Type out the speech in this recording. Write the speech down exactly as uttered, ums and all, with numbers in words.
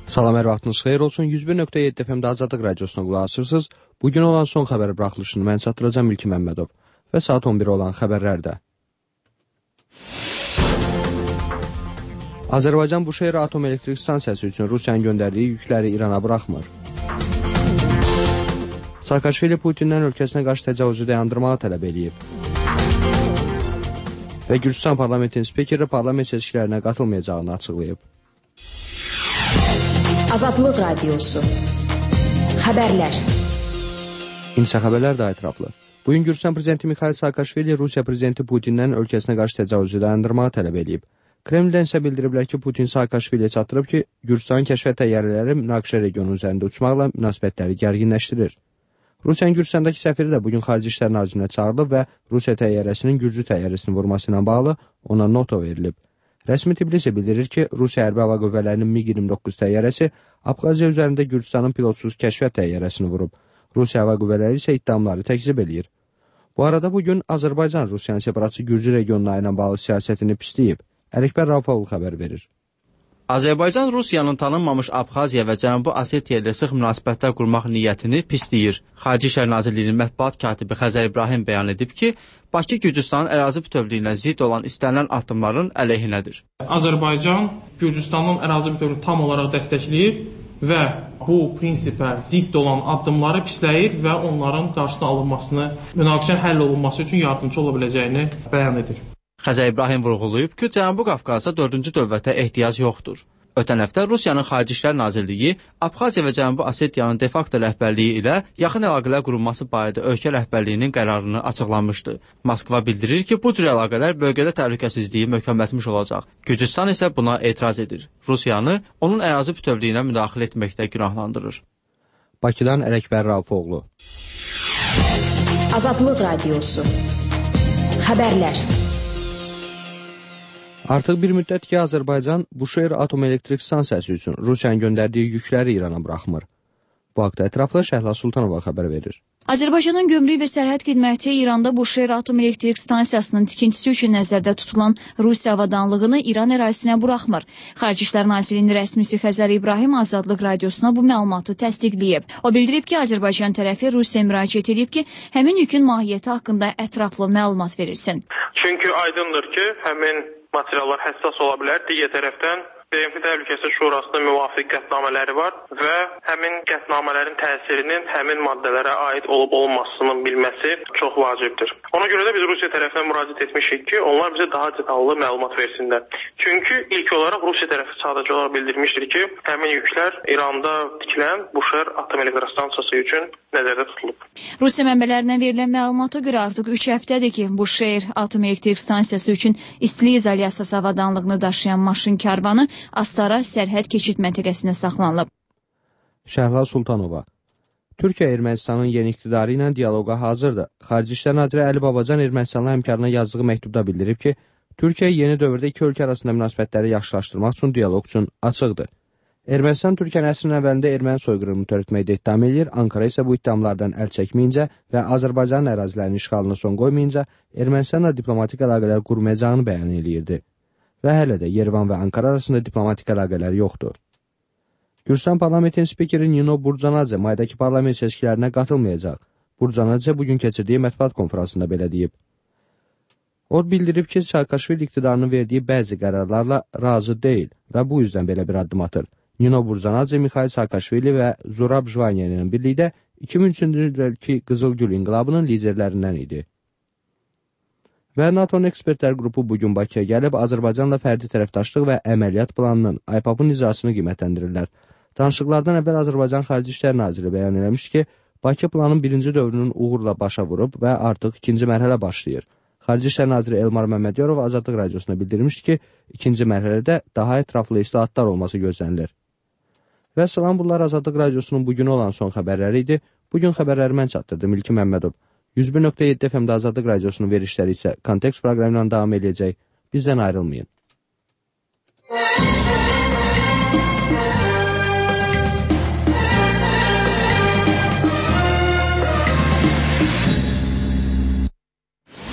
Salam, hər vaxtınız xeyir olsun. yüz bir nöqtə yeddi F M-də Azadlıq Radiosuna qulaq asırsınız. Bugün olan son xəbər buraxılışını mən çatdıracağım İlki Məmmədov və saat on bir olan xəbərlərdə. Azərbaycan Buşehir Atom Elektrik Stansiyası üçün Rusiyanın göndərdiyi yükləri İrana buraxmır. Saakashvili Putindən ölkəsinə qarşı təcavüzü dayandırmağı tələb edib. Və Gürcistan parlamentinin spikeri parlament seçkilərinə qatılmayacağını açıqlayıb. Azadlıq Radiosu. Xəbərlər. İnsə xəbərlər daha ətraflı. Bugün Gürcistan prezidenti Mikhail Saakashvili Rusiya prezidenti Putindən ölkəsinə qarşı təcavüzü dayandırmağı tələb edib. Kremldən isə bildiriblər ki, Putin Saakashviliyə çatdırıb ki, Gürcistanın kəşfiyyat təyyarələri münaqişə regionu üzərində uçmaqla münasibətləri gərginləşdirir. Rusiyanın Gürcistandakı səfiri də bugün Xarici İşlər Nazirinə çağırılıb və Rusiya təyyarəsinin Gürcü təyyarəsinin vurması ilə bağlı ona nota verilib. Rəsmi Tbilisi bildirir ki, Rusiya Hərbi Hava Qüvvələrinin MiQ iyirmi doqquz təyyarəsi Abxaziya üzərində Gürcistanın pilotsuz kəşfiyyat təyyarəsini vurub. Rusiya Hava Qüvvələri isə iddiamları təkzib eləyir. Bu arada bugün Azərbaycan Rusiyanın separatçı Gürcü regionuna ilə bağlı siyasətini pisləyib. Ələkbər Rafaul xəbər verir. Azərbaycan Rusiyanın tanınmamış Abxaziya və Cənubi Osetiya ilə sıx münasibətlər qurmaq niyyətini pisləyir. Xarici İşlər Nazirliyinin mətbuat katibi Xəzər İbrahim bəyan edib ki, Bakı Gürcüstanın ərazi bütövlüyünə zidd olan istənilən addımların əleyhinədir. Azərbaycan Gürcüstanın ərazi bütövlüyünü tam olaraq dəstəkləyir və bu prinsipə zidd olan addımları pisləyir və onların qarşısına alınmasını, münaqişənin həll olunması üçün yardımcı ola biləcəyini bəyan edir. Xəzər İbrahim vurğulayıb ki, Cənubi Qafqazda dördüncü dövlətə ehtiyac yoxdur. Ötən həftə Rusiyanın Xarici İşlər Nazirliyi Abxaziya və Cənubi Osetiyanın de facto rəhbərliyi ilə yaxın əlaqələr qurulması barədə ölkə rəhbərliyinin qərarını açıqlamışdı. Moskva bildirir ki, bu cür əlaqələr bölgədə təhlükəsizliyi möhkəmlətmiş olacaq. Gürcüstan isə buna etiraz edir. Rusiyanı onun ərazi bütövlüyünə müdaxilə etməkdə günahlandırır. Bakıdan Ələkbər Rafaoğlu. Azadlıq Radiosu. Xəbərlər. Artıq bir müddət ki, Azərbaycan Buşehir Atom Elektrik Stansiyası üçün Rusiyanın göndərdiyi yükləri İrana buraxmır. Bu haqda ətraflı Şəhla Sultanova xəbər verir. Azərbaycanın Gömrük və Sərhəd Xidməti İranda Buşehir Atom Elektrik Stansiyasının tikintisi üçün nəzərdə tutulan Rusiya avadanlığını İran ərazisinə buraxmır. Xarici İşlər Nazirliyinin rəsmisi Xəzər İbrahim Azadlıq Radiosuna bu məlumatı təsdiqləyib. O bildirib ki, Azərbaycan tərəfi Rusiyaya müraciət edib ki, həmin yükün mahiyyəti haqqında ətraflı məlumat verilsin. Çünki aydındır ki, həmin materiallar həssas ola bilər. Digər tərəfdən B M T Təhlükəsizlik Şurasının müvafiq qətnamələri var və həmin qətnamələrin təsirinin həmin maddələrə aid olub-olunmasının bilməsi çox vacibdir. Ona görə də biz Rusiya tərəfinə müraciət etmişik ki, onlar bizə daha detallı məlumat versinlər. Çünki ilk olaraq Rusiya tərəfi sadəcə olaraq bildirmişdir ki, həmin yüklər İranda tikilən Buşehir Atom Elektrik Stansiyası üçün nəzərdə tutulub. Rusiya mənbələrindən verilən məlumata görə artıq üç həftədir ki, Buşehir Atom Elektrik Stansiyası üçün istilik izolyasiyası avadanlığını daşıyan maşın karvanı Astara sərhəd keçid məntəqəsində saxlanılıb. Şəhla Sultanova. Türkiyə Ermənistanın yeni iqtidarı ilə dialoqa hazırdır. Xarici İşlər Naziri Əli Babacan Ermənistanlı həmkarına yazdığı məktubda bildirib ki, Türkiyə yeni dövrdə iki ölkə arasında münasibətləri yaxşılaşdırmaq üçün dialoq üçün açıqdır. Ermənistan Türkiyənin əsrin əvvəlində erməni soyqırımını törətməkdə ittiham edir, Ankara isə bu ittihamlardan əl çəkməyincə və Azərbaycanın ərazilərinin işğalına son qoymayınca Ermənistanla diplomatik əlaqələr qurmayacağını bəyan edirdi. Və hələ də Yerevan və Ankara arasında diplomatik əlaqələr yoxdur. Gürcistan parlamentinin spikeri Nino Burcanadze maydakı parlament seçkilərinə qatılmayacaq. Burcanadze bugün keçirdiyi mətbuat konferansında belə deyib. O bildirib ki, Saakashvili iqtidarının verdiyi bəzi qərarlarla razı deyil və bu yüzdən belə bir addım atır. Nino Burcanadze Mikhail Saakashvili və Zurab Jvanya ilə birlikdə iki min üçüncü ilki Qızılgül inqilabının liderlərindən idi. Və NATO'nun ekspertlər qrupu bugün Bakıya gəlib, Azərbaycanla fərdi tərəfdaşlıq və əməliyyat planının, I P A P-ın icrasını qiymətləndirirlər. Danışıqlardan əvvəl Azərbaycan Xarici İşlər Naziri bəyan eləmiş ki, Bakı planın birinci dövrünün uğurla başa vurub və artıq ikinci mərhələ başlayır. Xarici İşlər Naziri Elmar Məmmədyorov Azadlıq Radiosuna bildirmiş ki, ikinci mərhələdə daha ətraflı islahatlar olması gözlənilir. Və salam, bunlar Azadlıq Radiosunun bugün olan son xəbərləri idi. Bugün xəbərləri mən çatdırdım İlki Məmmədov. yüz bir nöqtə yeddi F M-də Azadlıq Radiosunun verişləri isə Kontekst proqramı ilə davam edəcək. Bizdən ayrılmayın.